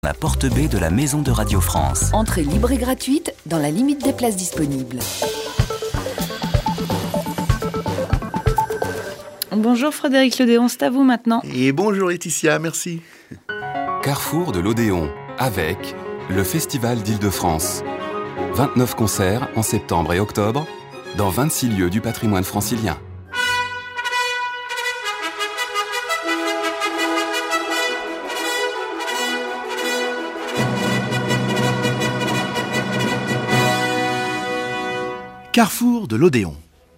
La porte B de la Maison de Radio France. Entrée libre et gratuite dans la limite des places disponibles. Bonjour Frédéric Lodéon, c'est à vous maintenant. Et bonjour Laetitia, merci. Carrefour de l'Odéon, avec le Festival d'Île-de-France. 29 concerts en septembre et octobre, dans 26 lieux du patrimoine francilien. Carrefour de l'Odéon.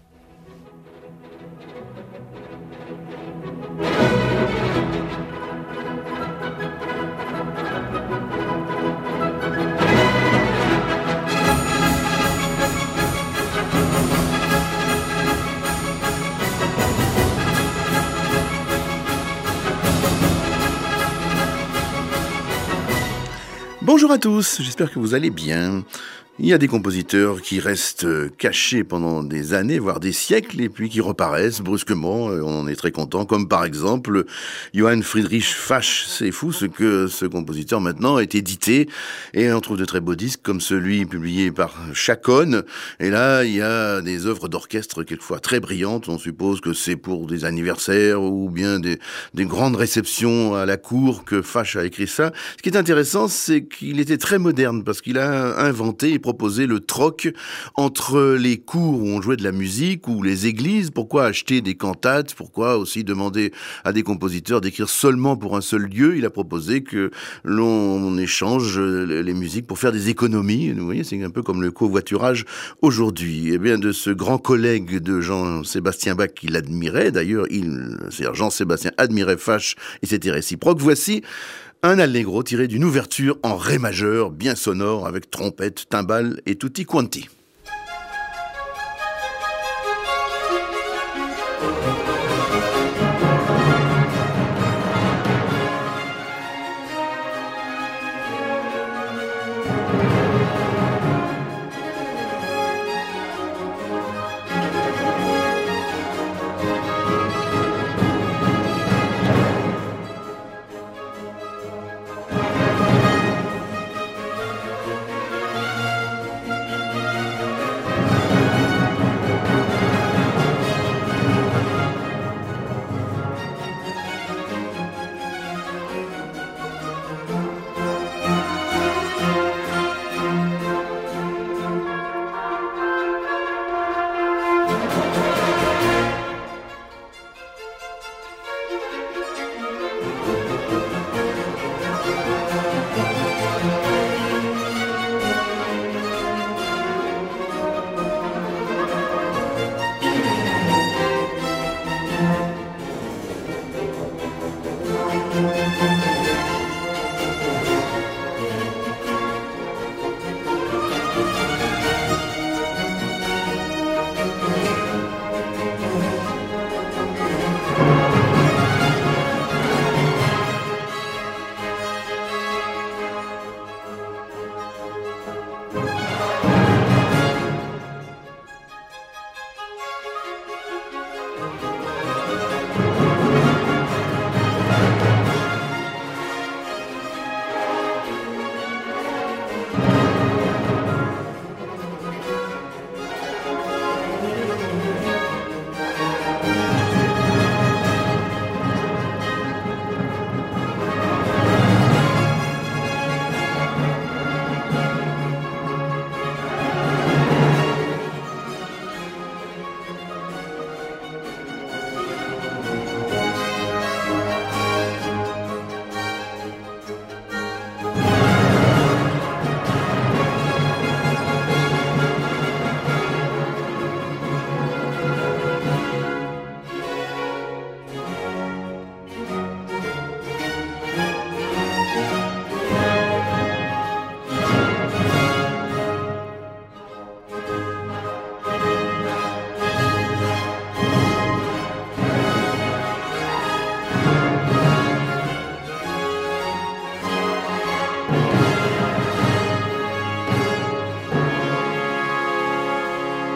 Bonjour à tous, j'espère que vous allez bien. Il y a des compositeurs qui restent cachés pendant des années, voire des siècles, et puis qui reparaissent brusquement, on en est très content, comme par exemple Johann Friedrich Fasch. C'est fou ce que ce compositeur maintenant est édité, et on trouve de très beaux disques, comme celui publié par Chacon, et là il y a des œuvres d'orchestre quelquefois très brillantes, on suppose que c'est pour des anniversaires, ou bien des grandes réceptions à la cour que Fasch a écrit ça. Ce qui est intéressant, c'est qu'il était très moderne, parce qu'il a inventé proposer le troc entre les cours où on jouait de la musique ou les églises. Pourquoi acheter des cantates? Pourquoi aussi demander à des compositeurs d'écrire seulement pour un seul lieu? Il a proposé que l'on échange les musiques pour faire des économies. Vous voyez, c'est un peu comme le covoiturage aujourd'hui. Et bien, de ce grand collègue de Jean-Sébastien Bach qu'il admirait, d'ailleurs, c'est-à-dire Jean-Sébastien admirait Fasch et c'était réciproque. Voici un allegro tiré d'une ouverture en ré majeur, bien sonore, avec trompette, timbales et tutti quanti.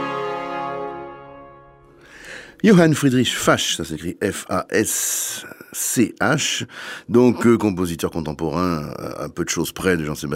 Johann Friedrich Fasch, ça s'écrit F-A-S. donc compositeur contemporain, à peu de choses près de Jean-Sébastien